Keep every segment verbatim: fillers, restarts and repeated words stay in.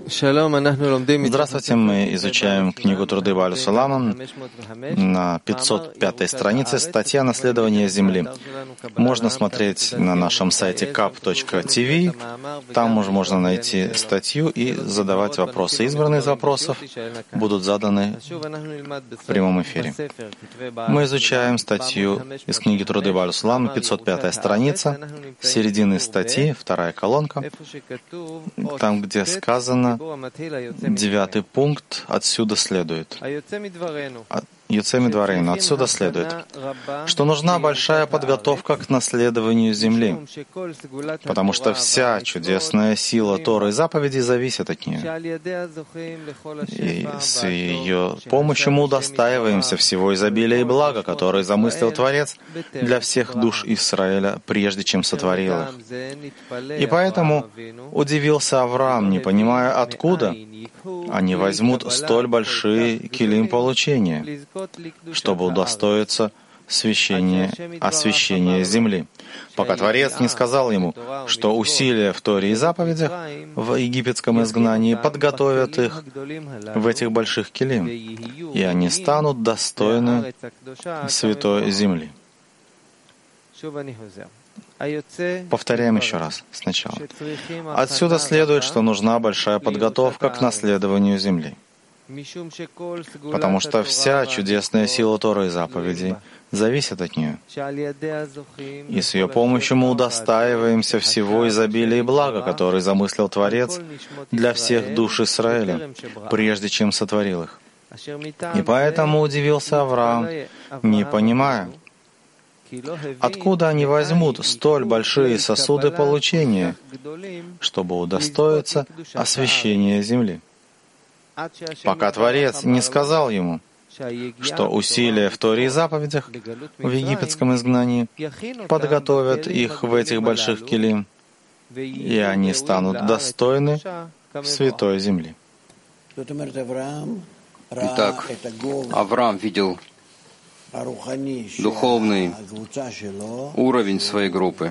Здравствуйте, мы изучаем книгу Труды Бааль Сулама на пятьсот пятой странице, статья «Наследование Земли». Можно смотреть на нашем сайте кап точка ти ви, там уже можно найти статью и задавать вопросы. Избранные из вопросов будут заданы в прямом эфире. Мы изучаем статью из книги Труды Бааль Сулама, пятьсот пятая страница, середины статьи, вторая колонка, там, где сказано, девятый пункт, отсюда следует. Юцеми Дварейну. Отсюда следует, что нужна большая подготовка к наследованию земли, потому что вся чудесная сила Торы и заповедей зависит от нее. И с ее помощью мы удостаиваемся всего изобилия и блага, которые замыслил Творец для всех душ Израиля, прежде чем сотворил их. И поэтому удивился Авраам, не понимая, откуда они возьмут столь большие килим получения, чтобы удостоиться священия, освящения земли, пока Творец не сказал ему, что усилия в Торе и заповедях в египетском изгнании подготовят их в этих больших килим, и они станут достойны святой земли. Повторяем еще раз сначала. Отсюда следует, что нужна большая подготовка к наследованию земли, потому что вся чудесная сила Торы и заповедей зависит от нее. И с ее помощью мы удостаиваемся всего изобилия и блага, который замыслил Творец для всех душ Израиля, прежде чем сотворил их. И поэтому удивился Авраам, не понимая, откуда они возьмут столь большие сосуды получения, чтобы удостоиться освящения земли, пока Творец не сказал ему, что усилия в Торе и заповедях в египетском изгнании подготовят их в этих больших килим, и они станут достойны святой земли. Итак, Авраам видел духовный уровень своей группы,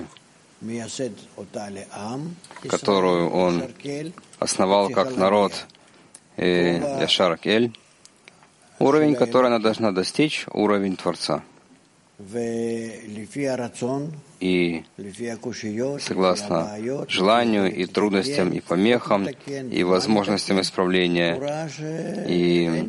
которую он основал как народ Яшар Кель, уровень, который она должна достичь, уровень Творца. И согласно желанию и трудностям, и помехам, и возможностям исправления, и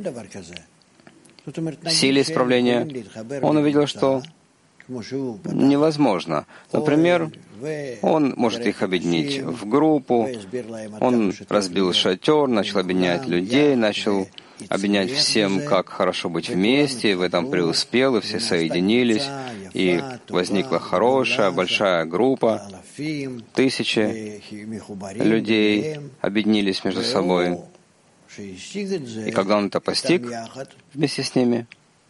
силе исправления, он увидел, что невозможно. Например, он может их объединить в группу, он разбил шатер, начал объединять людей, начал объединять всем, как хорошо быть вместе, и в этом преуспел, и все соединились, и возникла хорошая, большая группа, тысячи людей объединились между собой. И когда он это постиг вместе с ними,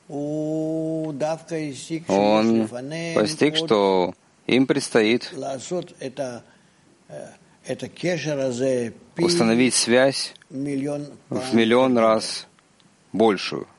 он постиг, что им предстоит установить связь в миллион раз большую.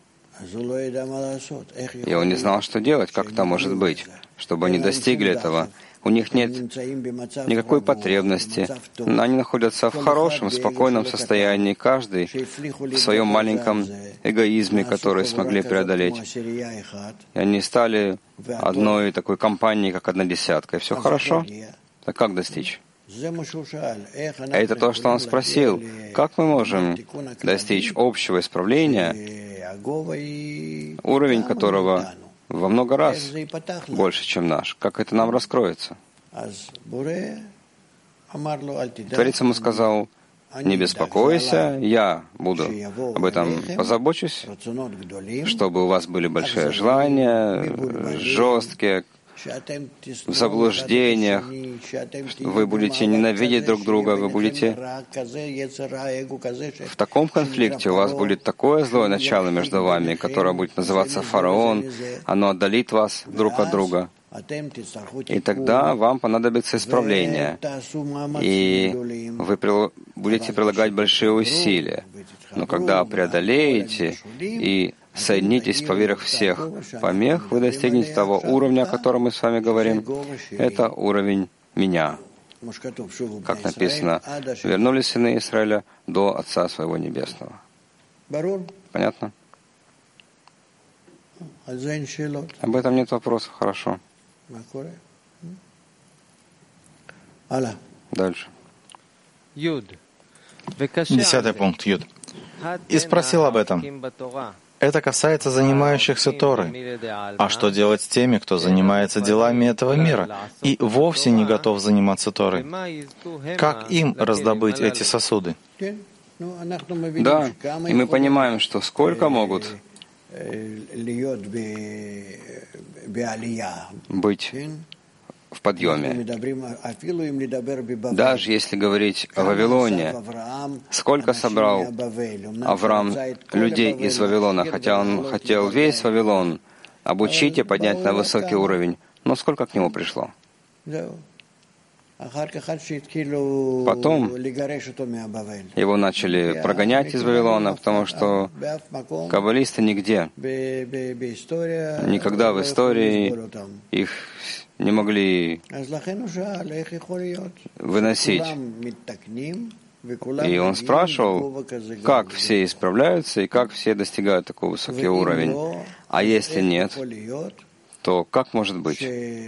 И он не знал, что делать, как это может быть, чтобы они достигли этого. У них нет никакой потребности. Они находятся в хорошем, спокойном состоянии, каждый в своем маленьком эгоизме, который смогли преодолеть. И они стали одной такой компанией, как одна десятка. И все хорошо. Так как достичь? А это то, что он спросил. Как мы можем достичь общего исправления, уровень которого во много раз больше, чем наш? Как это нам раскроется? Творец ему сказал: не беспокойся, я буду об этом позабочусь, чтобы у вас были большие желания, жесткие, в заблуждениях, вы будете ненавидеть друг друга, вы будете в таком конфликте, у вас будет такое злое начало между вами, которое будет называться фараон, оно отдалит вас друг от друга. И тогда вам понадобится исправление, и вы будете прилагать большие усилия. Но когда преодолеете и соединитесь поверх всех помех, вы достигнете того уровня, о котором мы с вами говорим. Это уровень меня. как написано, вернулись сыны Израиля до Отца Своего Небесного. Понятно? Об этом нет вопросов. Хорошо. Дальше. Десятый пункт, Юд. И спросил об этом. Это касается занимающихся Торой. А что делать с теми, кто занимается делами этого мира и вовсе не готов заниматься Торой? Как им раздобыть эти сосуды? Да, и мы понимаем, что сколько могут быть в подъеме. Даже если говорить о Вавилоне, сколько собрал Авраам людей из Вавилона, хотя он хотел весь Вавилон обучить и поднять на высокий уровень, но сколько к нему пришло? Потом его начали прогонять из Вавилона, потому что каббалисты нигде, никогда в истории их не могли выносить. И он спрашивал, как все исправляются и как все достигают такой высокий уровень. А если нет, то как может быть,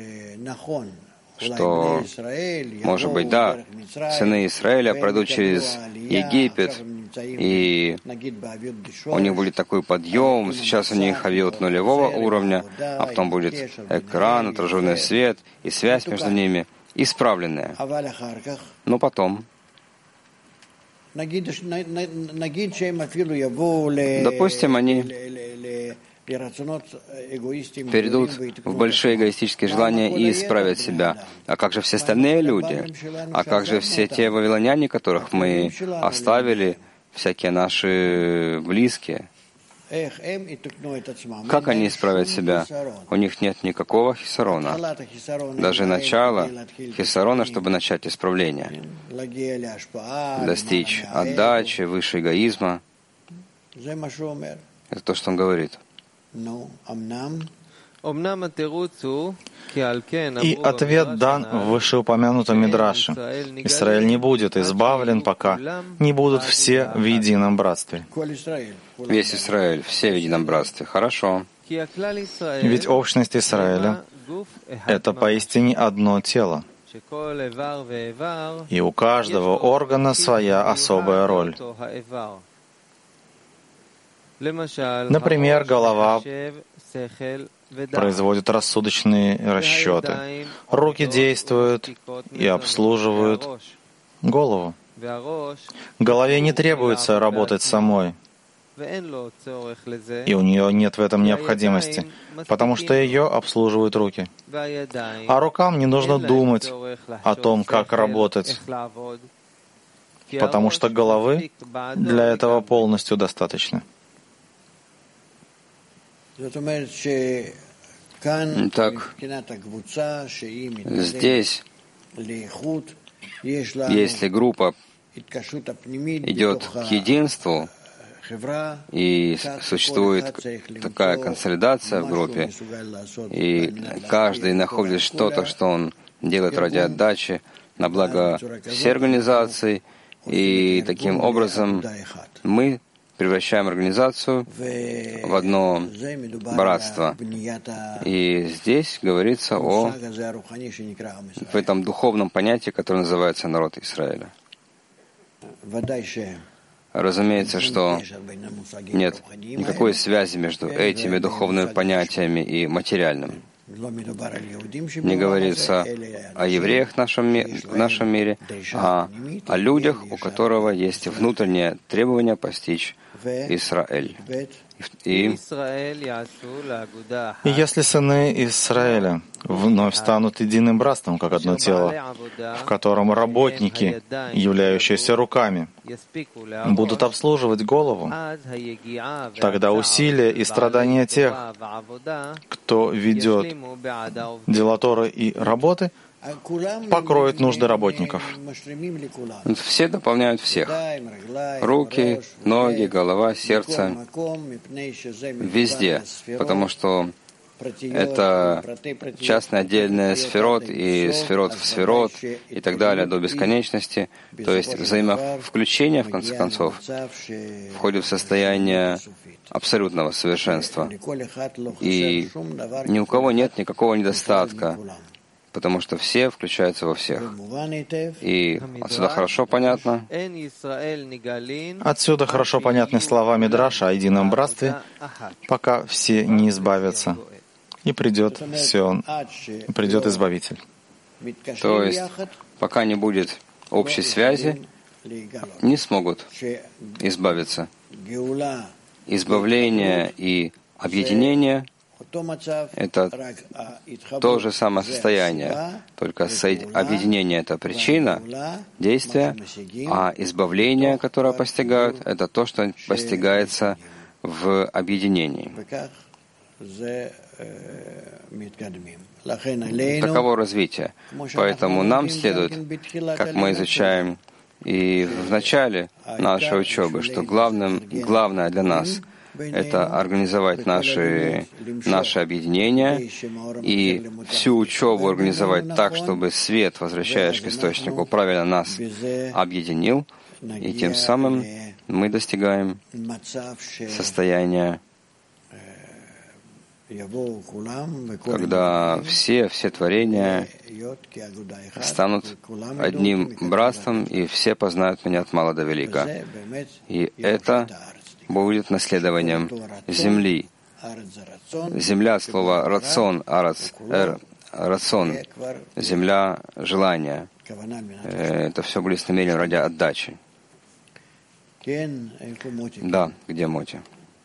что, может быть, да, сыны Израиля пройдут через Египет, и у них будет такой подъем, сейчас у них авиот нулевого уровня, а потом будет экран, отраженный свет и связь между ними исправленная. Но потом, допустим, они перейдут в большие эгоистические желания и исправят себя. А как же все остальные люди? А как же все те вавилоняне, которых мы оставили, всякие наши близкие? Как они исправят себя? У них нет никакого хисарона. Даже начало хисарона, чтобы начать исправление. Достичь отдачи, выше эгоизма. Это то, что он говорит. И ответ дан в вышеупомянутом Мидраше. Израиль не будет избавлен, пока не будут все в едином братстве. Весь Израиль, все в едином братстве. Хорошо. Ведь общность Израиля — это поистине одно тело. И у каждого органа своя особая роль. Например, голова производит рассудочные расчеты, руки действуют и обслуживают голову. Голове не требуется работать самой, и у нее нет в этом необходимости, потому что ее обслуживают руки. А рукам не нужно думать о том, как работать, потому что головы для этого полностью достаточно. Так, здесь, если группа идет к единству, и существует такая консолидация в группе, и каждый находит что-то, что он делает ради отдачи на благо всей организации, и таким образом мы превращаем организацию в одно братство. И здесь говорится о в этом духовном понятии, которое называется народ Израиля. Разумеется, что нет никакой связи между этими духовными понятиями и материальным. Не говорится о евреях в нашем, ми- в нашем мире, а о людях, у которого есть внутреннее требование постичь Израиль. И, и если сыны Израиля вновь станут единым братством, как одно тело, в котором работники, являющиеся руками, будут обслуживать голову, тогда усилия и страдания тех, кто ведет дела Торы и работы, покроют нужды работников. Все дополняют всех. Руки, ноги, голова, сердце. Везде. Потому что это частное отдельное сферот и сферот в сферот и так далее до бесконечности, то есть взаимовключение, в конце концов, входит в состояние абсолютного совершенства. И ни у кого нет никакого недостатка, потому что все включаются во всех. И отсюда хорошо понятно. Отсюда хорошо понятны слова Мидраша о едином братстве, пока все не избавятся. И придет все, придет Избавитель. То есть, пока не будет общей связи, не смогут избавиться. Избавление и объединение — это то же самое состояние, только объединение — это причина действия, а избавление, которое постигают, это то, что постигается в объединении. Таково развитие. Поэтому нам следует, как мы изучаем и в начале нашей учебы, что главным, главное для нас — это организовать наши, наши объединения и всю учебу организовать так, чтобы свет, возвращаясь к источнику, правильно нас объединил, и тем самым мы достигаем состояния, когда все, все творения станут одним братством, и все познают меня от мала до велика. И это будет наследованием земли. Земля от слова «рацион», «арац», «эр», «рацион», земля желания. Это все были с намерением ради отдачи. Да, где Моти?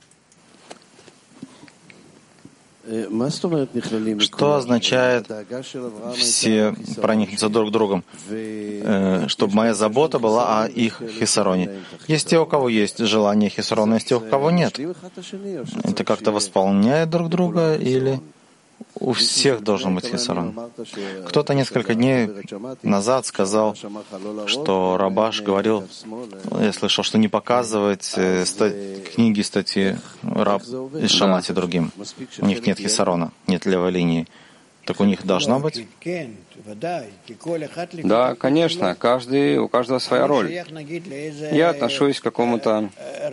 Что означает все проникнуться друг другом, чтобы моя забота была о их хисароне? Есть те, у кого есть желание хисарона, есть те, у кого нет. Это как-то восполняет друг друга или у всех должен быть хисарон? Кто-то несколько дней назад сказал, что Рабаш говорил, я слышал, что не показывать ста- книги, статьи Раб из Шамати другим. У них нет хисарона, нет левой линии. Так у них должно быть? Да, конечно, каждый, у каждого своя роль. Я отношусь к какому-то,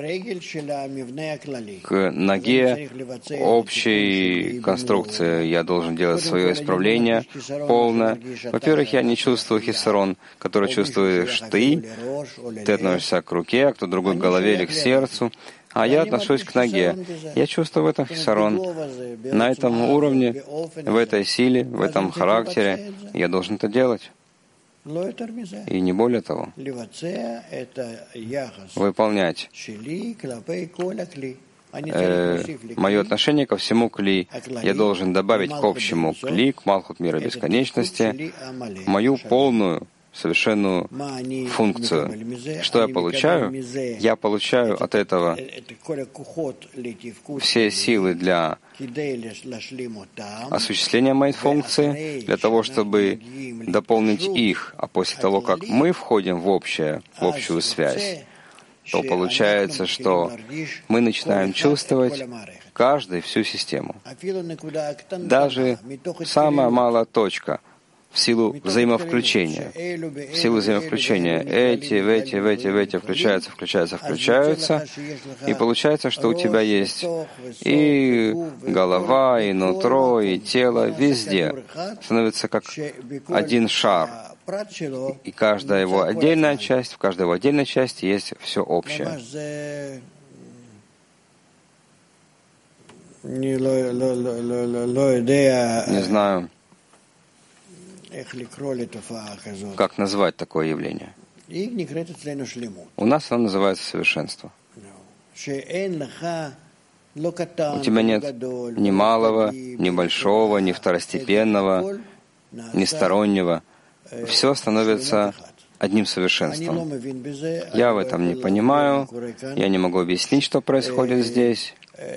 к ноге общей конструкции. Я должен делать свое исправление полное. Во-первых, я не чувствую хисарон, который чувствуешь ты. Ты относишься к руке, а кто другой к голове или к сердцу. А я отношусь к ноге. Я чувствую в этом хисарон. На этом уровне, в этой силе, в этом характере я должен это делать. И не более того. Выполнять э, мое отношение ко всему кли. Я должен добавить к общему кли, к Малхут мира бесконечности, мою полную, совершенную функцию. Что я получаю? Я получаю от этого все силы для осуществления моей функции, для того, чтобы дополнить их. А после того, как мы входим в, общее, в общую связь, то получается, что мы начинаем чувствовать каждый всю систему. Даже самая малая точка — в силу взаимовключения. В силу взаимовключения эти, в эти, в эти, в эти включаются, включаются, включаются. И получается, что у тебя есть и голова, и нутро, и тело, везде. Становится как один шар. И каждая его отдельная часть, в каждой его отдельной части есть все общее. Не знаю, как назвать такое явление. У нас оно называется совершенство. У тебя нет ни малого, ни большого, ни второстепенного, ни стороннего. Все становится одним совершенством. Я в этом не понимаю, я не могу объяснить, что происходит здесь.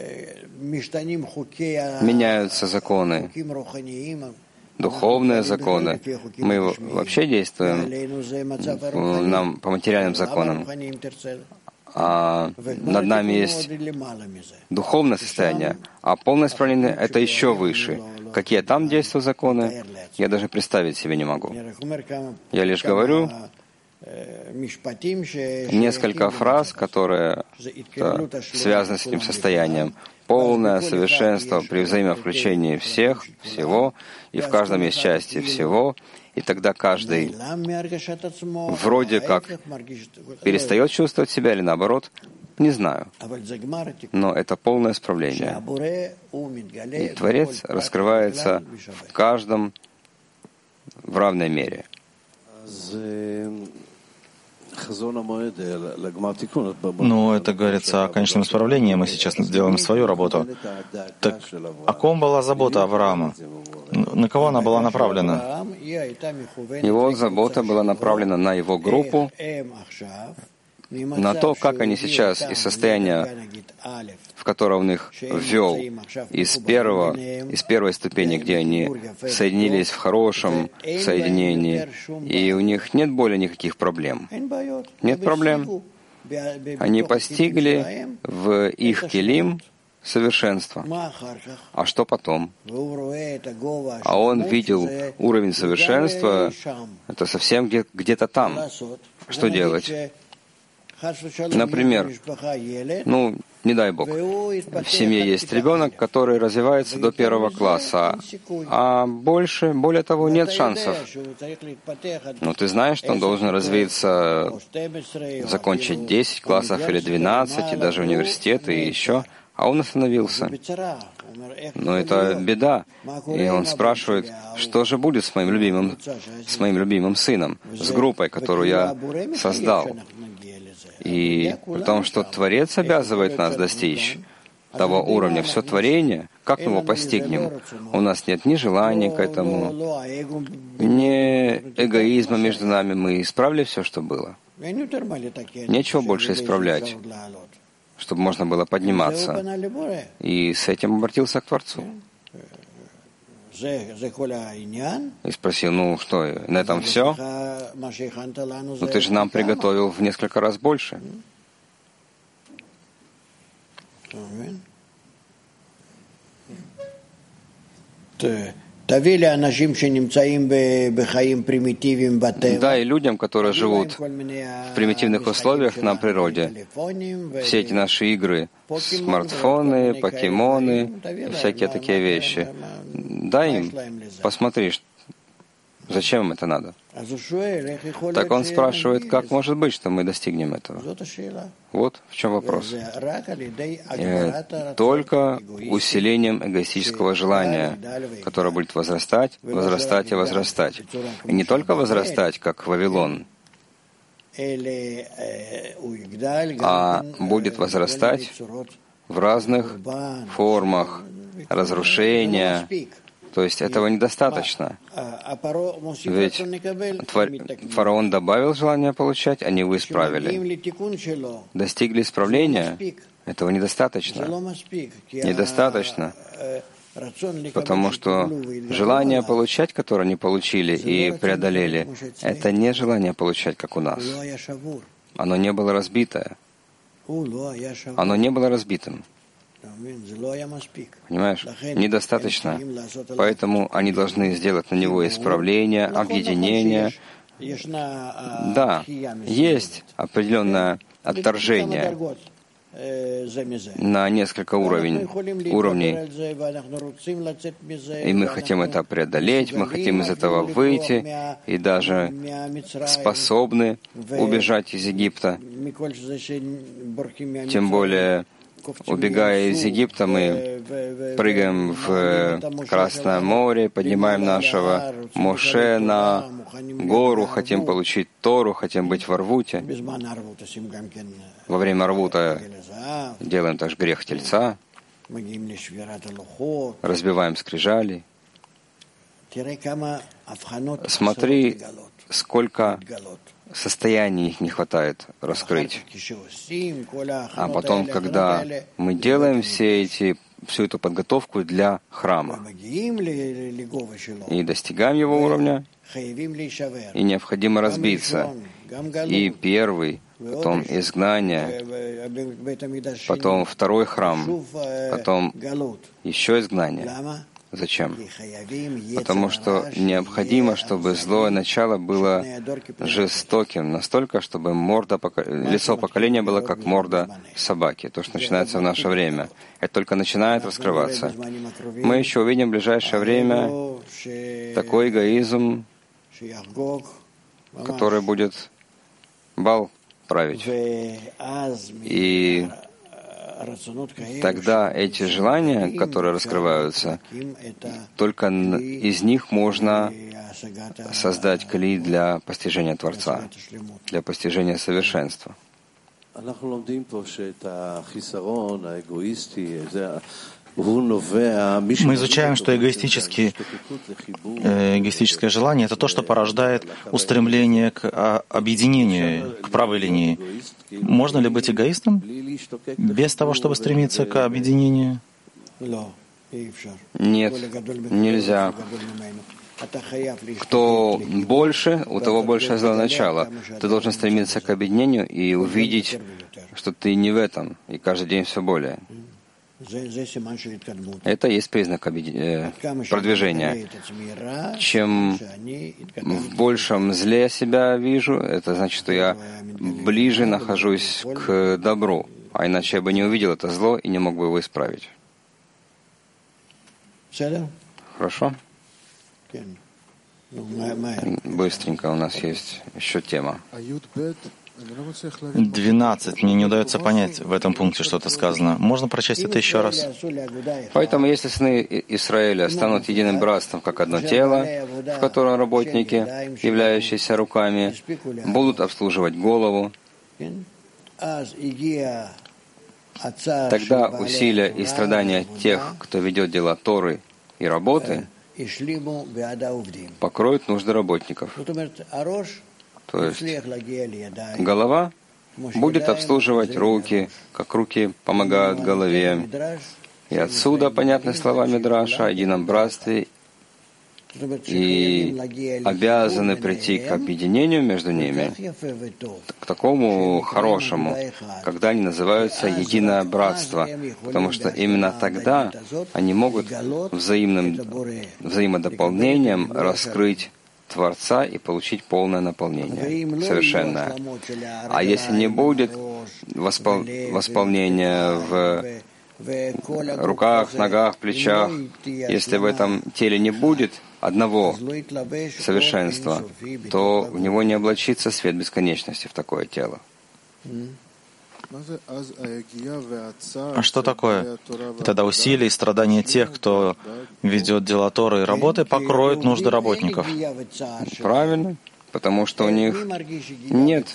Меняются законы, духовные законы. Мы вообще действуем нам по материальным законам. а над нами есть духовное состояние, а полное исправление — это еще выше. Какие там действуют законы, я даже представить себе не могу. Я лишь говорю несколько фраз, которые связаны с этим состоянием. Полное совершенство при взаимовключении всех, всего, и в каждом есть части всего, и тогда каждый вроде как перестает чувствовать себя или наоборот, не знаю. Но это полное исправление. И Творец раскрывается в каждом в равной мере. Ну, это говорится о конечном исправлении, мы сейчас делаем свою работу. Так о ком была забота Авраама? На кого она была направлена? Его забота была направлена на его группу, на то, как они сейчас из состояния, в которое он их ввел, из, первого, из первой ступени, где они соединились в хорошем соединении, и у них нет более никаких проблем. Нет проблем. Они постигли в их келим совершенство. А что потом? А он видел уровень совершенства, это совсем где- где-то там. Что делать? Например, ну, не дай Бог, в семье есть ребенок, который развивается до первого класса, а больше, более того, нет шансов. Но ты знаешь, что он должен развиться, закончить десять классов или двенадцать, и даже университет, и еще, а он остановился. Но это беда. И он спрашивает, что же будет с моим любимым, с моим любимым сыном, с группой, которую я создал. И при том, что Творец обязывает нас достичь того уровня, все творение, как мы его постигнем? У нас нет ни желания к этому, ни эгоизма между нами. Мы исправили все, что было. Нечего больше исправлять, чтобы можно было подниматься. И с этим обратился к Творцу. И спросил, ну что, на этом все? Ну ты же нам приготовил в несколько раз больше. Да, и людям, которые живут в примитивных условиях на природе, все эти наши игры, смартфоны, покемоны, всякие такие вещи, дай им, посмотри, зачем им это надо. Так он спрашивает, как может быть, что мы достигнем этого? Вот в чем вопрос. Только усилением эгоистического желания, которое будет возрастать, возрастать и возрастать. И не только возрастать, как Вавилон, а будет возрастать в разных формах разрушения. То есть этого недостаточно. Ведь фараон добавил желание получать, они его исправили. Достигли исправления, этого недостаточно. Недостаточно. Потому что желание получать, которое они получили и преодолели, это не желание получать, как у нас. Оно не было разбитое. Оно не было разбитым. Понимаешь? Недостаточно. Поэтому они должны сделать на него исправление, объединение. Да, есть определенное отторжение на несколько уровень, уровней. И мы хотим это преодолеть, мы хотим из этого выйти, и даже способны убежать из Египта. Тем более, убегая из Египта, мы прыгаем в Красное море, поднимаем нашего Моше на гору, хотим получить Тору, хотим быть в Арвуте. Во время Арвута делаем также грех Тельца, разбиваем скрижали. Смотри, сколько состояний их не хватает раскрыть. А потом, когда мы делаем все эти, всю эту подготовку для храма и достигаем его уровня, и необходимо разбиться. И первый, потом изгнание, потом второй храм, потом еще изгнание. Зачем? Потому что необходимо, чтобы злое начало было жестоким настолько, чтобы морда, лицо поколения было как морда собаки, то, что начинается в наше время. Это только начинает раскрываться. Мы еще увидим в ближайшее время такой эгоизм, который будет бал править. И тогда эти желания, которые раскрываются, только из них можно создать клей для постижения Творца, для постижения совершенства. Мы изучаем, что эгоистические, э, эгоистическое желание — это то, что порождает устремление к объединению, к правой линии. Можно ли быть эгоистом без того, чтобы стремиться к объединению? Нет, нельзя. Кто больше, у того большее злое начало. Ты должен стремиться к объединению и увидеть, что ты не в этом, и каждый день все более. Это есть признак продвижения. Чем в большем зле я себя вижу, это значит, что я ближе нахожусь к добру, а иначе я бы не увидел это зло и не мог бы его исправить. Хорошо? Быстренько, у нас есть еще тема. Двенадцать. Мне не удается понять в этом пункте что-то сказано. Можно прочесть это еще раз? Поэтому, если сыны Израиля станут единым братством, как одно тело, в котором работники, являющиеся руками, будут обслуживать голову, тогда усилия и страдания тех, кто ведет дела Торы и работы, покроют нужды работников. То есть голова будет обслуживать руки, как руки помогают голове. И отсюда понятны слова Мидраша о едином братстве и обязаны прийти к объединению между ними, к такому хорошему, когда они называются единое братство, потому что именно тогда они могут взаимным взаимодополнением раскрыть Творца и получить полное наполнение, совершенное. А если не будет воспол... восполнения в руках, ногах, плечах, если в этом теле не будет одного совершенства, то в него не облачится свет бесконечности в такое тело. А что такое? И тогда усилия и страдания тех, кто ведет дела Торы и работы, покроют нужды работников. Правильно, потому что у них нет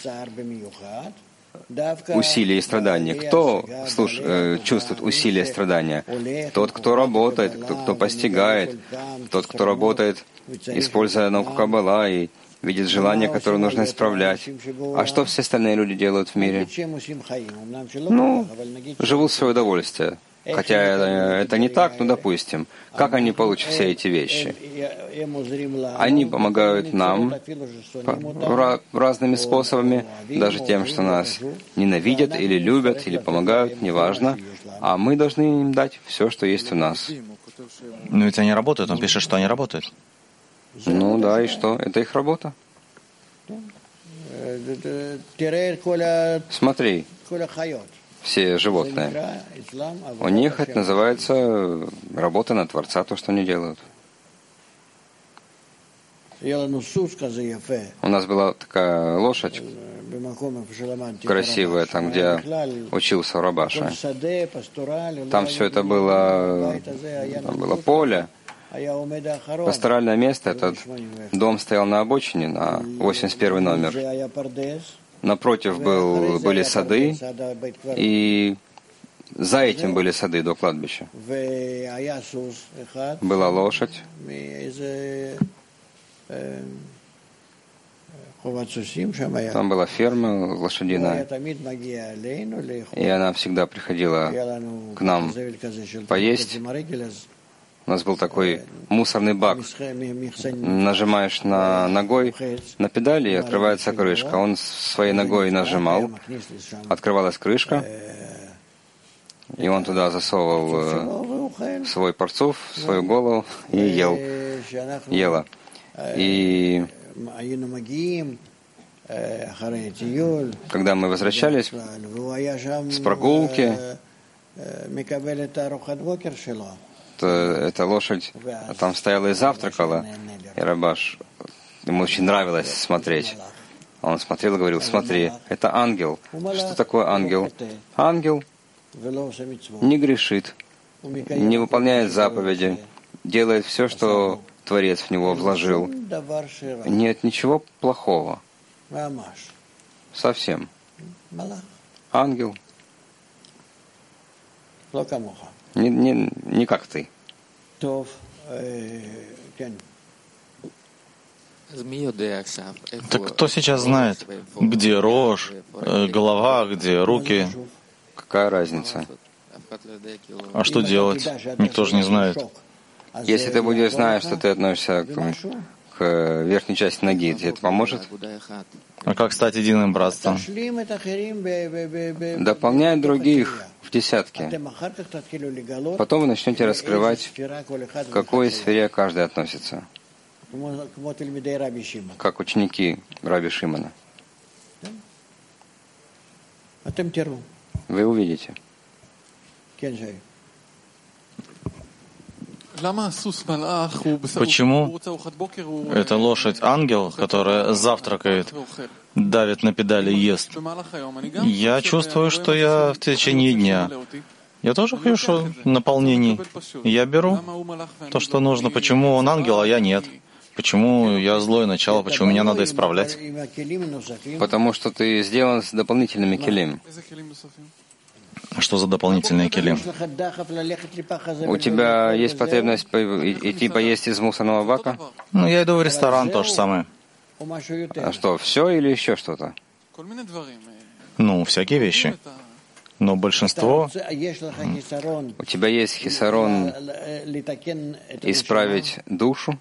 усилий и страдания. Кто слуш... чувствует усилия и страдания? Тот, кто работает, тот, кто постигает, тот, кто работает, используя науку Каббала и видит желания, которые нужно исправлять. А что все остальные люди делают в мире? Ну, живут в свое удовольствие. Хотя это не так, но допустим. Как они получат все эти вещи? Они помогают нам разными способами, даже тем, что нас ненавидят или любят, или помогают, неважно. А мы должны им дать все, что есть у нас. Но ведь они работают, он пишет, что они работают. Ну да, и что? Это их работа. Смотри, все животные. У них это называется работа на Творца, то, что они делают. У нас была такая лошадь красивая, там, где я учился в Рабаше. Там все это было, там было поле. Пасторальное место, этот дом стоял на обочине, на восемьдесят первый номер. Напротив был, были сады, и за этим были сады до кладбища. Была лошадь. Там была ферма лошадиная, и она всегда приходила к нам поесть. У нас был такой мусорный бак. Нажимаешь на ногой на педали, и открывается крышка. Он своей ногой нажимал, открывалась крышка, и он туда засовывал свой парцуф, свою голову и ел. Ела. И когда мы возвращались с прогулки, то эта лошадь там стояла и завтракала, и Рабаш, ему очень нравилось смотреть. Он смотрел и говорил: смотри, это ангел. Что такое ангел? Ангел не грешит, не выполняет заповеди, делает все, что Творец в него вложил. Нет ничего плохого. Совсем. Ангел. Не, не, не как ты. Так кто сейчас знает, где рожь, голова, где руки? Какая разница? А что делать? Никто же не знает. Если ты будешь знать, что ты относишься к, к верхней части ноги, тебе это поможет? А как стать единым братством? Дополняй других в десятки. Потом вы начнете раскрывать, к какой сфере каждый относится. Как ученики Раби Шимона. Вы увидите. Почему эта лошадь-ангел, которая завтракает, давит на педали и ест? Я чувствую, что я в течение дня. Я тоже хочу наполнений. Я беру то, что нужно. Почему он ангел, а я нет? Почему я злое начало? Почему меня надо исправлять? Потому что ты сделан с дополнительными келим. Что за дополнительные келим? У тебя есть потребность идти поесть из мусорного бака? Ну, я иду в ресторан, то же самое. А что, все или еще что-то? Ну, всякие вещи. Но большинство... У тебя есть хисарон исправить душу?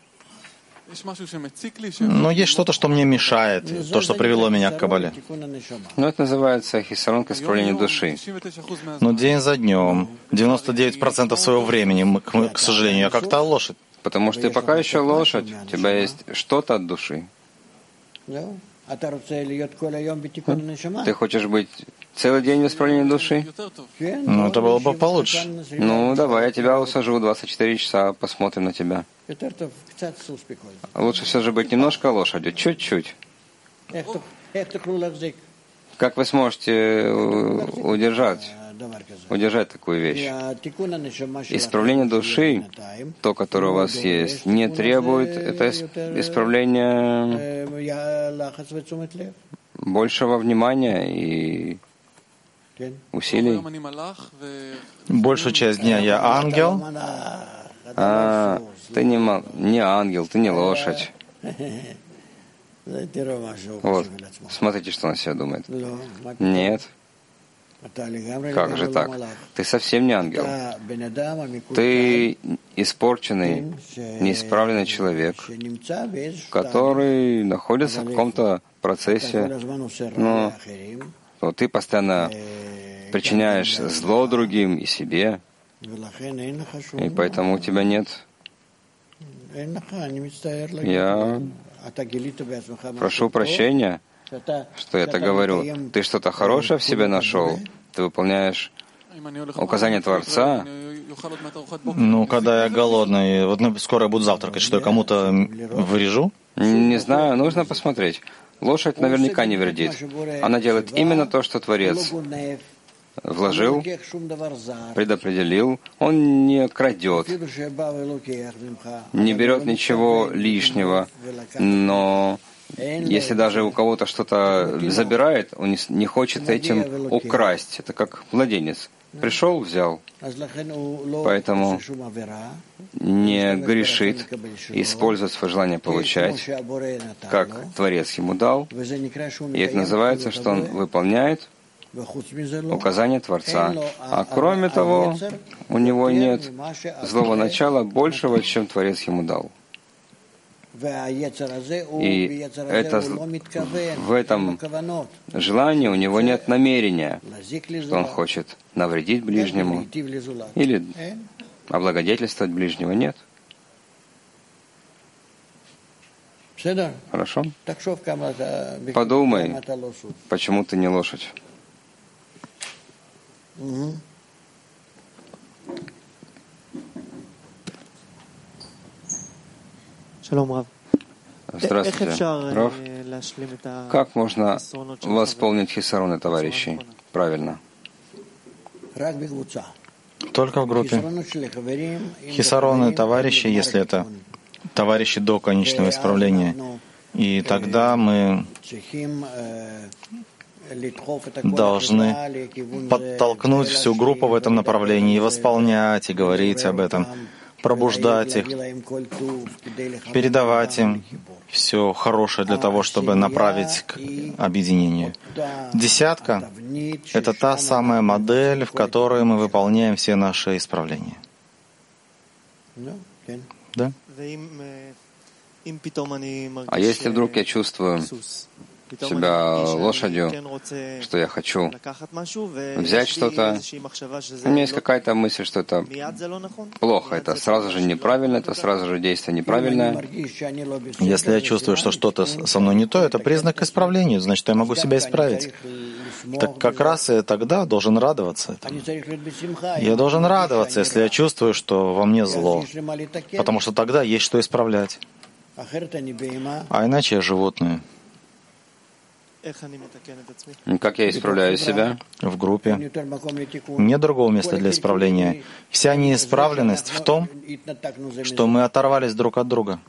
Но есть что-то, что мне мешает, то, что привело меня к Кабале. Ну, это называется хисарон к исправлению души. Но день за днем, девяносто девять процентов своего времени, к, к сожалению, я как-то лошадь. Потому что ты пока еще лошадь, у тебя есть что-то от души. Ты хочешь быть целый день в исправлении души? Ну, это было бы получше. Ну, давай, я тебя усажу двадцать четыре часа, посмотрим на тебя. Лучше все же быть немножко лошадью, чуть-чуть. Как вы сможете удержать, удержать такую вещь? Исправление души, то, которое у вас есть, не требует это исправление большего внимания и усилий. Большую часть дня я ангел. А, ты не, не ангел, ты не лошадь. Вот, смотрите, что он о себе думает. Нет. Как же так? Ты совсем не ангел. Ты испорченный, неисправленный человек, который находится в каком-то процессе, но, но ты постоянно причиняешь зло другим и себе, и поэтому у тебя нет. Я прошу прощения, что я так говорю. Ты что-то хорошее в себе нашел? Ты выполняешь указания Творца? Ну, когда я голодный, вот скоро я буду завтракать, что я кому-то вырежу? Не знаю, нужно посмотреть. Лошадь наверняка не вредит. Она делает именно то, что Творец вложил, предопределил. Он не крадет, не берет ничего лишнего, но если даже у кого-то что-то забирает, он не хочет этим украсть. Это как младенец. Пришел, взял. Поэтому не грешит, использует свое желание получать, как Творец ему дал. И это называется, что он выполняет указание Творца. А кроме того, у него нет злого начала большего, чем Творец ему дал. И это, в этом желании у него нет намерения, что он хочет навредить ближнему или облагодетельствовать ближнего. Нет. Хорошо? Подумай, почему ты не лошадь. Здравствуйте, Рав. Как можно восполнить хисароны товарищей? Правильно. Только в группе. Хисароны товарищи, если это товарищи до конечного исправления. И тогда мы должны подтолкнуть всю группу в этом направлении, и восполнять, и говорить об этом, пробуждать их, передавать им все хорошее для того, чтобы направить к объединению. Десятка — это та самая модель, в которой мы выполняем все наши исправления. Да? А если вдруг я чувствую себя лошадью, что я хочу взять что-то, у меня есть какая-то мысль, что это плохо, это сразу же неправильно, это сразу же действие неправильное. Если я чувствую, что что-то со мной не то, это признак к исправлению, значит, я могу себя исправить. Так как раз я тогда должен радоваться этому. Я должен радоваться, если я чувствую, что во мне зло, потому что тогда есть что исправлять. А иначе я животное. Как я исправляю себя? В группе. Нет другого места для исправления. Вся неисправленность в том, что мы оторвались друг от друга.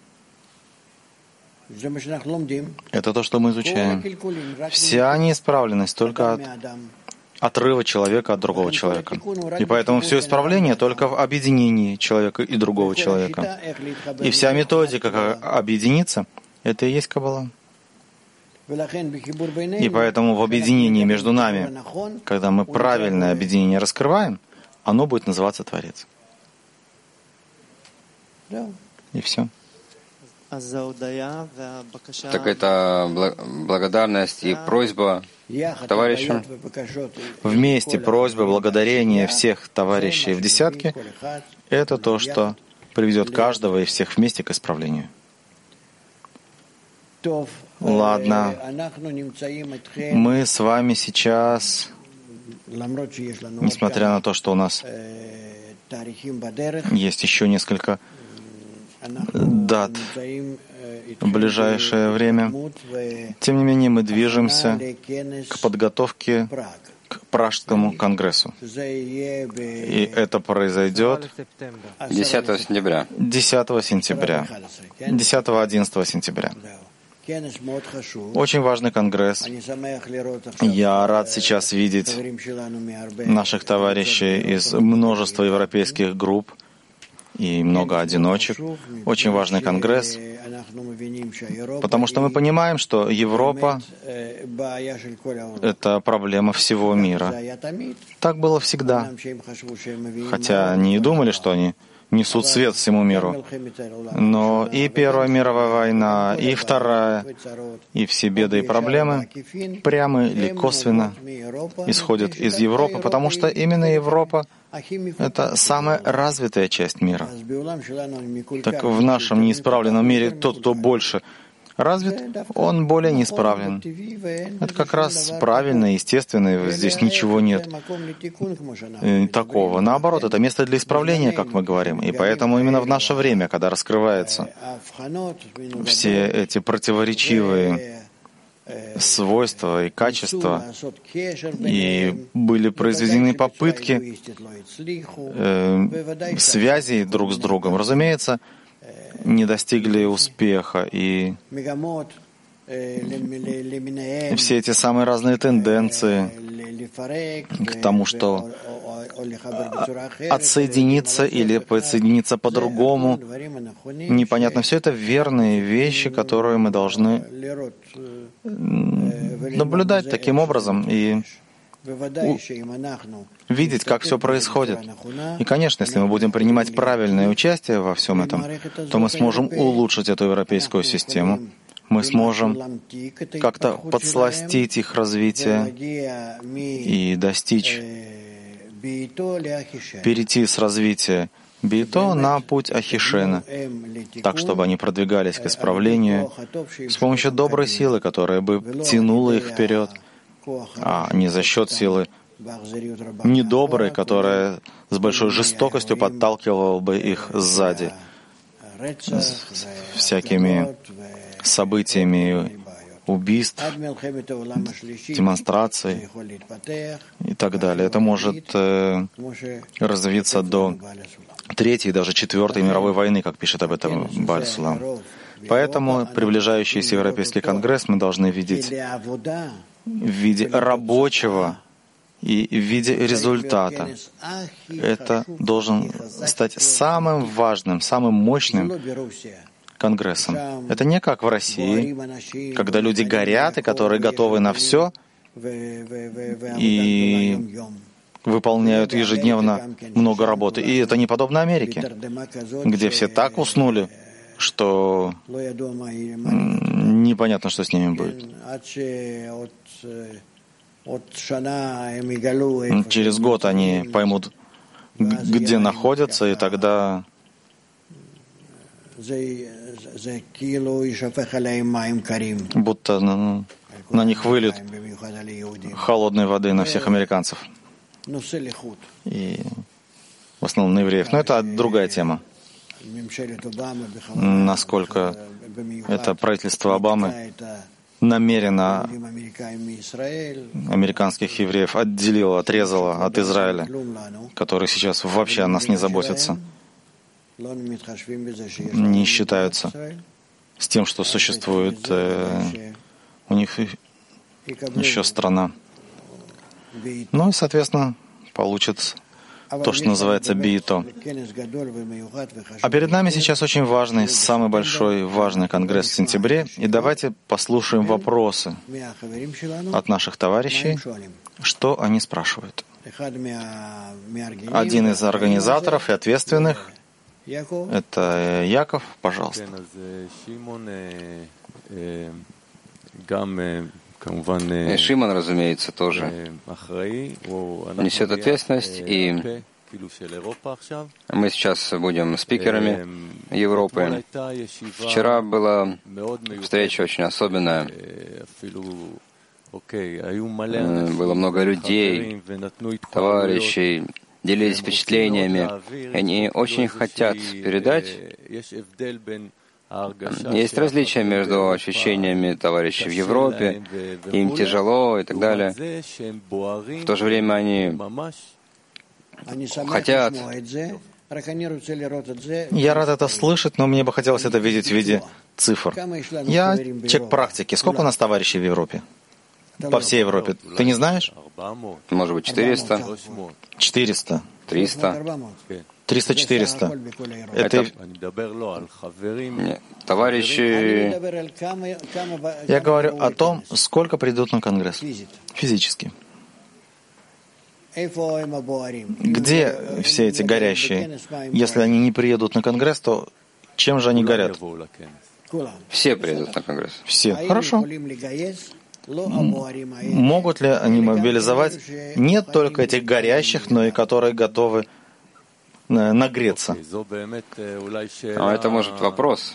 Это то, что мы изучаем. Вся неисправленность только от отрыва человека от другого человека. И поэтому все исправление только в объединении человека и другого человека. И вся методика, как объединиться, это и есть Каббала. И поэтому в объединении между нами, когда мы правильное объединение раскрываем, оно будет называться Творец. И все. Так это благодарность и просьба к товарищам. Вместе просьба, благодарение всех товарищей в десятке — это то, что приведет каждого и всех вместе к исправлению. Ладно. Мы с вами сейчас, несмотря на то, что у нас есть еще несколько дат в ближайшее время, тем не менее мы движемся к подготовке к Пражскому конгрессу. И это произойдет десятого сентября. десятого сентября. десятого-одиннадцатого сентября. Очень важный конгресс. Я рад сейчас видеть наших товарищей из множества европейских групп и много одиночек. Очень важный конгресс, потому что мы понимаем, что Европа — это проблема всего мира. Так было всегда. Хотя они и думали, что они несут свет всему миру. Но и Первая мировая война, и Вторая, и все беды и проблемы прямо или косвенно исходят из Европы, потому что именно Европа — это самая развитая часть мира. Так в нашем неисправленном мире тот, кто больше развит, он более неисправлен. Это как раз правильно, естественно, здесь ничего нет такого. Наоборот, это место для исправления, как мы говорим. И поэтому именно в наше время, когда раскрываются все эти противоречивые свойства и качества, и были произведены попытки э, связи друг с другом, разумеется, не достигли успеха, и все эти самые разные тенденции к тому, что отсоединиться или подсоединиться по-другому, непонятно. Все это верные вещи, которые мы должны наблюдать таким образом и видеть, как все происходит. И, конечно, если мы будем принимать правильное участие во всем этом, то мы сможем улучшить эту европейскую систему. Мы сможем как-то подсластить их развитие и достичь, перейти с развития Бейто на путь Ахишена, так, чтобы они продвигались к исправлению с помощью доброй силы, которая бы тянула их вперед, а не за счет силы недоброй, которая с большой жестокостью подталкивала бы их сзади, с всякими событиями убийств, демонстраций и так далее. Это может э, развиться до Третьей, даже Четвертой мировой войны, как пишет об этом Бааль Сулам. Поэтому приближающийся Европейский конгресс мы должны видеть в виде рабочего и в виде результата. Это должен стать самым важным, самым мощным конгрессом. Это не как в России, когда люди горят и которые готовы на все и выполняют ежедневно много работы. И это не подобно Америке, где все так уснули, что непонятно, что с ними будет. Через год они поймут, где находятся, и тогда будто на, на них выльют холодной воды на всех американцев. И в основном на евреев. Но это другая тема. Насколько это правительство Обамы намеренно американских евреев отделило, отрезало от Израиля, который сейчас вообще о нас не заботится, не считаются с тем, что существует э, у них еще страна. Ну и, соответственно, получится то, что называется Бейто. А перед нами сейчас очень важный, самый большой важный конгресс в сентябре. И давайте послушаем вопросы от наших товарищей, что они спрашивают. Один из организаторов и ответственных — это Яков, пожалуйста. И Шимон, разумеется, тоже несет ответственность, и мы сейчас будем спикерами Европы. Вчера была встреча очень особенная. Было много людей, товарищей, делились впечатлениями. Они очень хотят передать. Есть различия между ощущениями товарищей в Европе, им тяжело и так далее. В то же время они хотят. Я рад это слышать, но мне бы хотелось это видеть в виде цифр. Я человек практики. Сколько у нас товарищей в Европе? По всей Европе. Ты не знаешь? Может быть, четыреста? четыреста. триста? триста-четыреста. Это Нет, товарищи... Я говорю о том, сколько придут на Конгресс физически. Где все эти горящие? Если они не приедут на Конгресс, то чем же они горят? Все приедут на Конгресс. Все. Хорошо. Могут ли они мобилизовать не только этих горящих, но и которые готовы нагреться? А это, может, вопрос.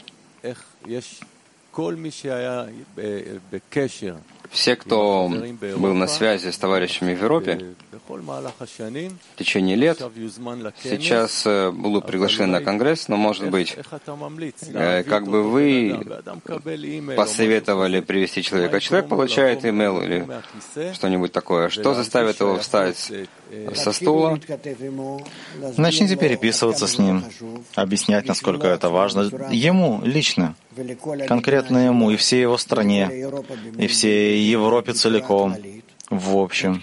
Все, кто был на связи с товарищами в Европе в течение лет, сейчас будут приглашены на Конгресс, но, может быть, как бы вы посоветовали привести человека. Человек получает имейл или что-нибудь такое. Что заставит его встать со стула? Начните переписываться с ним, объяснять, насколько это важно ему лично, конкретно ему и всей его стране, и всей Европе целиком, в общем.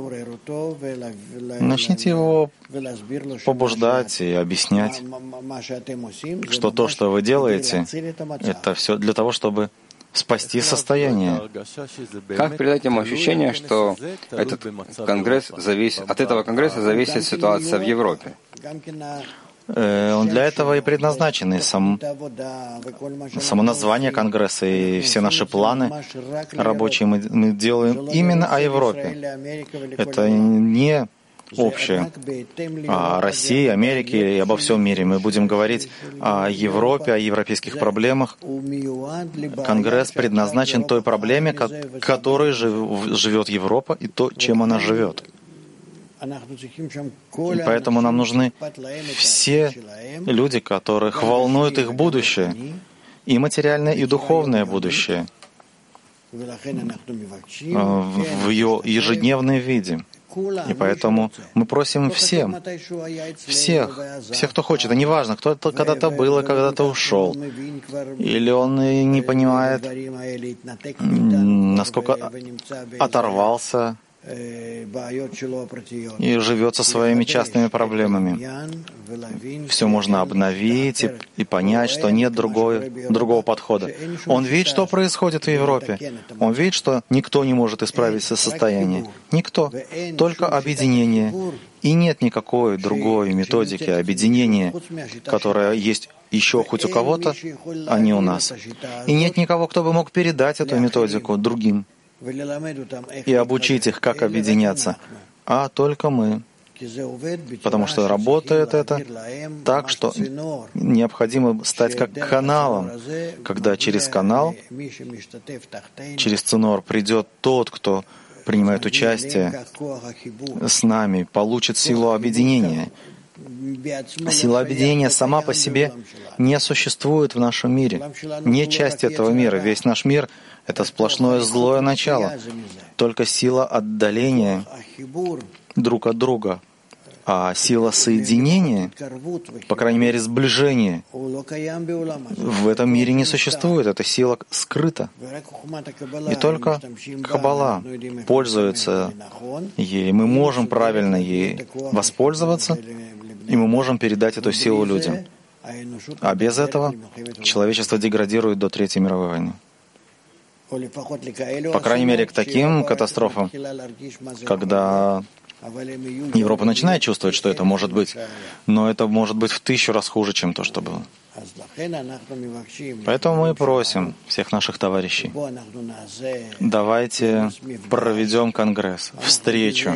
Начните его побуждать и объяснять, что то, что вы делаете, это все для того, чтобы спасти состояние. Как передать ему ощущение, что этот конгресс зависит, от этого конгресса зависит ситуация в Европе? Он для этого и предназначен, и сам, само название Конгресса, и все наши планы рабочие мы, мы делаем именно о Европе. Это не общее о России, Америке и обо всем мире. Мы будем говорить о Европе, о европейских проблемах. Конгресс предназначен той проблеме, которой живет Европа, и то, чем она живет. Поэтому нам нужны все люди, которых волнует их будущее, и материальное, и духовное будущее в ее ежедневном виде. И поэтому мы просим всем, всех, всех, кто хочет, а неважно, кто это когда-то был и когда-то ушел, или он не понимает, насколько оторвался и живет со своими частными проблемами. Все можно обновить и, и понять, что нет другой, другого подхода. Он видит, что происходит в Европе. Он видит, что никто не может исправить состояние. Никто. Только объединение. И нет никакой другой методики объединения, которая есть еще хоть у кого-то, а не у нас. И нет никого, кто бы мог передать эту методику другим и обучить их, как объединяться, а только мы. Потому что работает это так, что необходимо стать как каналом, когда через канал, через цинор придет тот, кто принимает участие с нами, получит силу объединения. Сила объединения сама по себе не существует в нашем мире, не часть этого мира. Весь наш мир — это сплошное злое начало, только сила отдаления друг от друга. А сила соединения, по крайней мере сближения, в этом мире не существует. Эта сила скрыта. И только Каббала пользуется ей. Мы можем правильно ей воспользоваться, и мы можем передать эту силу людям. А без этого человечество деградирует до Третьей мировой войны. По крайней мере, к таким катастрофам, когда Европа начинает чувствовать, что это может быть, но это может быть в тысячу раз хуже, чем то, что было. Поэтому мы просим всех наших товарищей, давайте проведем конгресс, встречу.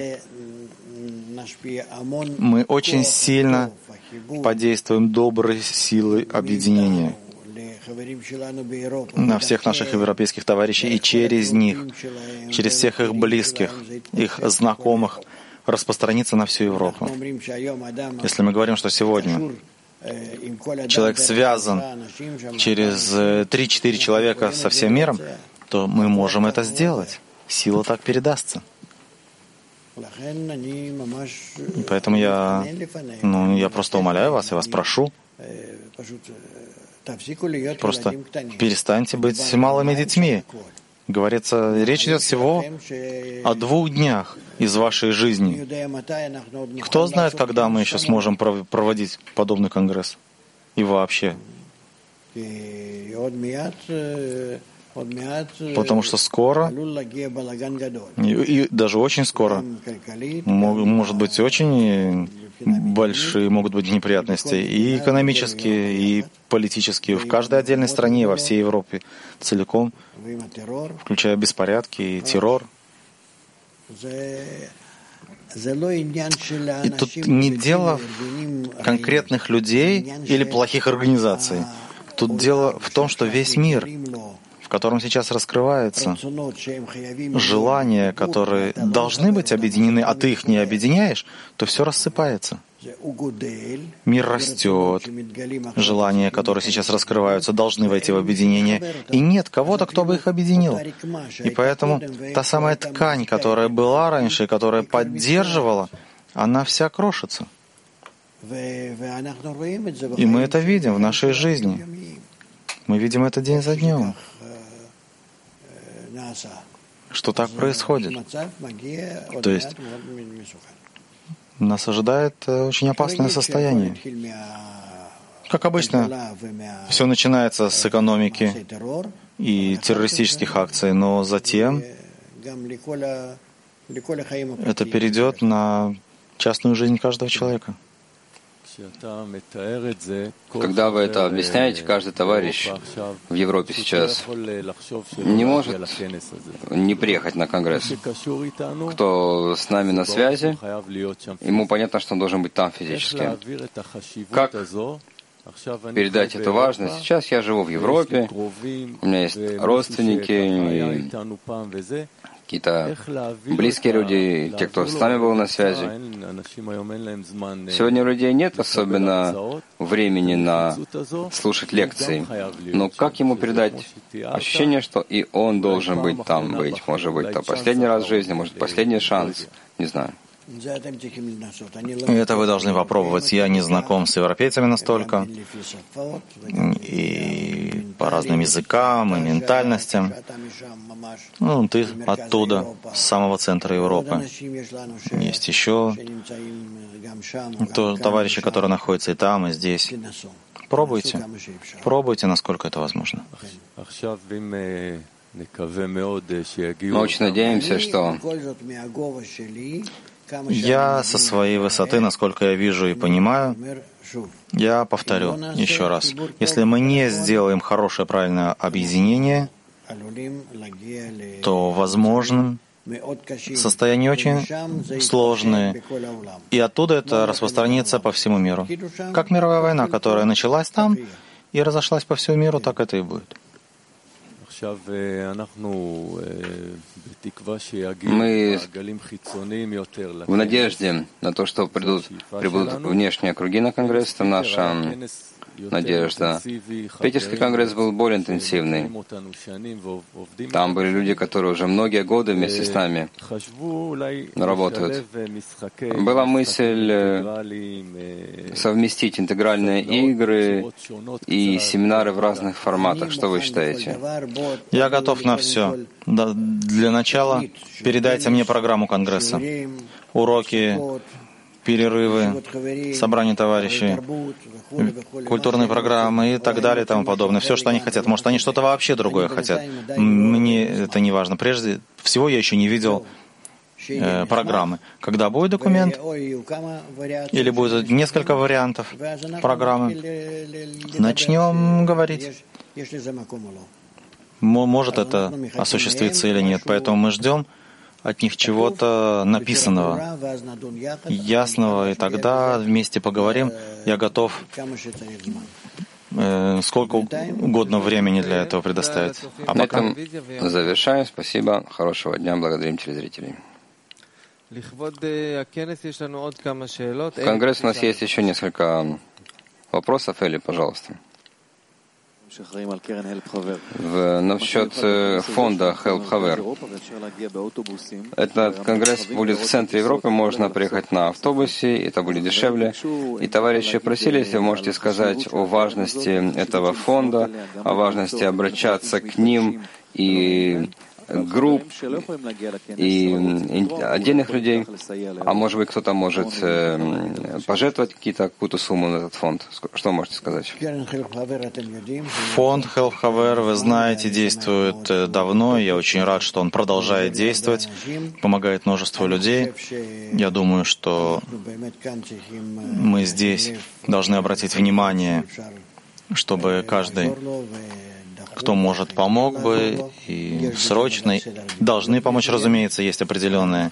Мы очень сильно подействуем доброй силой объединения на всех наших европейских товарищей и через них, через всех их близких, их знакомых, распространиться на всю Европу. Если мы говорим, что сегодня человек связан через три-четыре человека со всем миром, то мы можем это сделать. Сила так передастся. И поэтому я, ну, я просто умоляю вас, я вас прошу, просто перестаньте быть малыми детьми. Говорится, речь идет всего о двух днях из вашей жизни. Кто знает, когда мы еще сможем проводить подобный конгресс? И вообще. Потому что скоро, и, и даже очень скоро, может быть очень большие могут быть неприятности, и экономические, и политические, в каждой отдельной стране, во всей Европе целиком, включая беспорядки и террор. И тут не дело в конкретных людей или плохих организаций. Тут дело в том, что весь мир, в котором сейчас раскрываются желания, которые должны быть объединены, а ты их не объединяешь, то все рассыпается. Мир растет, желания, которые сейчас раскрываются, должны войти в объединение, и нет кого-то, кто бы их объединил. И поэтому та самая ткань, которая была раньше, которая поддерживала, она вся крошится. И мы это видим в нашей жизни. Мы видим это день за днем, что так происходит. То есть нас ожидает очень опасное состояние. Как обычно, все начинается с экономики и террористических акций, но затем это перейдет на частную жизнь каждого человека. Когда вы это объясняете, каждый товарищ в Европе сейчас не может не приехать на Конгресс. Кто с нами на связи, ему понятно, что он должен быть там физически. Как передать эту важность? Сейчас я живу в Европе, у меня есть родственники, какие-то близкие люди, те, кто с нами был на связи. Сегодня у людей нет особенно времени на слушать лекции. Но как ему передать ощущение, что и он должен быть там быть? Может быть, это последний раз в жизни, может, последний шанс, не знаю. Это вы должны попробовать. Я не знаком с европейцами настолько, и по разным языкам, и ментальностям. Ну, ты оттуда, с самого центра Европы. Есть еще товарищи, которые находятся и там, и здесь. Пробуйте. Пробуйте, насколько это возможно. Мы очень надеемся, что я со своей высоты, насколько я вижу и понимаю, я повторю еще раз. Если мы не сделаем хорошее, правильное объединение, то возможно состояние очень сложное, и оттуда это распространится по всему миру. Как мировая война, которая началась там и разошлась по всему миру, так это и будет. Мы в надежде на то, что придут, прибудут внешние круги на Конгресс, это наша надежда. Питерский конгресс был более интенсивный. Там были люди, которые уже многие годы вместе с нами работают. Была мысль совместить интегральные игры и семинары в разных форматах. Что вы считаете? Я готов на все. Для начала передайте мне программу Конгресса. Уроки, перерывы, собрания товарищей, культурные программы и так далее и тому подобное. Все, что они хотят. Может, они что-то вообще другое хотят. Мне это не важно. Прежде всего, я еще не видел э, программы. Когда будет документ, или будет несколько вариантов программы, начнем говорить. Может это осуществиться или нет. Поэтому мы ждем от них чего-то написанного, ясного, и тогда вместе поговорим. Я готов э, сколько угодно времени для этого предоставить. А На пока... этом завершаем. Спасибо. Хорошего дня. Благодарим телезрителей. В Конгресс у нас есть еще несколько вопросов. Эли, пожалуйста. В, насчет фонда Help Haver. Этот конгресс будет в центре Европы, можно приехать на автобусе, это будет дешевле. И товарищи просили, если вы можете сказать о важности этого фонда, о важности обращаться к ним и групп и отдельных людей, а может быть кто-то может э, пожертвовать какие-то, какую-то сумму на этот фонд. Что можете сказать? Фонд Help Haver, вы знаете, действует давно. Я очень рад, что он продолжает действовать, помогает множеству людей. Я думаю, что мы здесь должны обратить внимание, чтобы каждый, кто может, помог бы, и срочно должны помочь, разумеется, есть определенный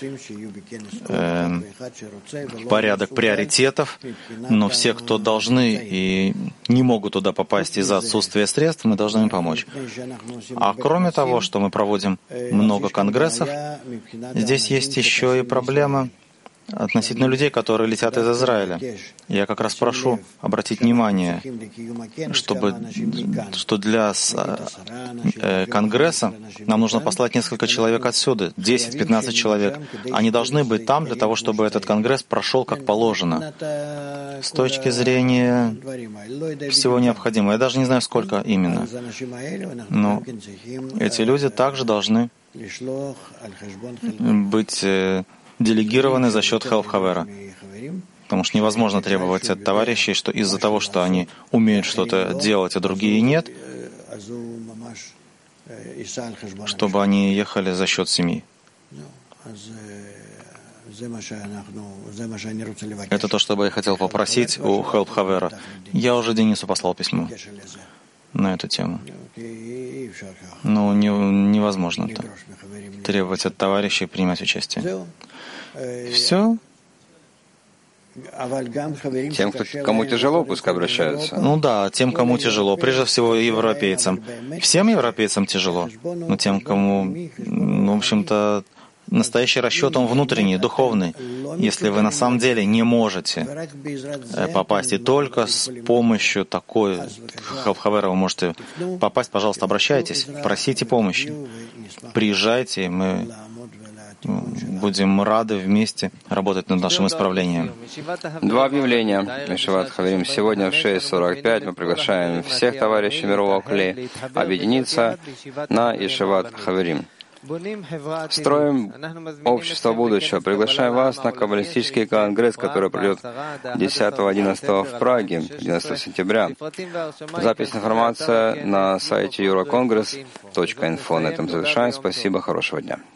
э, порядок приоритетов, но все, кто должны и не могут туда попасть из-за отсутствия средств, мы должны им помочь. А кроме того, что мы проводим много конгрессов, здесь есть еще и проблема относительно людей, которые летят из Израиля. Я как раз прошу обратить внимание, чтобы, что для э, Конгресса нам нужно послать несколько человек отсюда, десять-пятнадцать человек. Они должны быть там для того, чтобы этот Конгресс прошел как положено. С точки зрения всего необходимого. Я даже не знаю, сколько именно. Но эти люди также должны быть... Э, делегированы за счет Help Haver. Потому что невозможно требовать от товарищей, что из-за того, что они умеют что-то делать, а другие нет, чтобы они ехали за счет семьи. Это то, что бы я хотел попросить у Help Havera. Я уже Денису послал письмо на эту тему. Но не, невозможно это. Требовать от товарищей принимать участие. Все. Тем, кто, кому тяжело, пускай обращаются. Ну да, тем, кому тяжело. Прежде всего, европейцам. Всем европейцам тяжело. Но тем, кому, ну, в общем-то, настоящий расчет, он внутренний, духовный. Если вы на самом деле не можете попасть, и только с помощью такой Help Havera вы можете попасть, пожалуйста, обращайтесь, просите помощи. Приезжайте, мы будем рады вместе работать над нашим исправлением. Два объявления. Ешиват Хаверим. Сегодня в шесть сорок пять мы приглашаем всех товарищей мирового клея объединиться на Ешиват Хаверим. Строим общество будущего. Приглашаем вас на каббалистический конгресс, который пройдет десятого-одиннадцатого в Праге, одиннадцатого сентября. Запись информация на сайте юроконгресс точка инфо. На этом завершаем. Спасибо. Хорошего дня.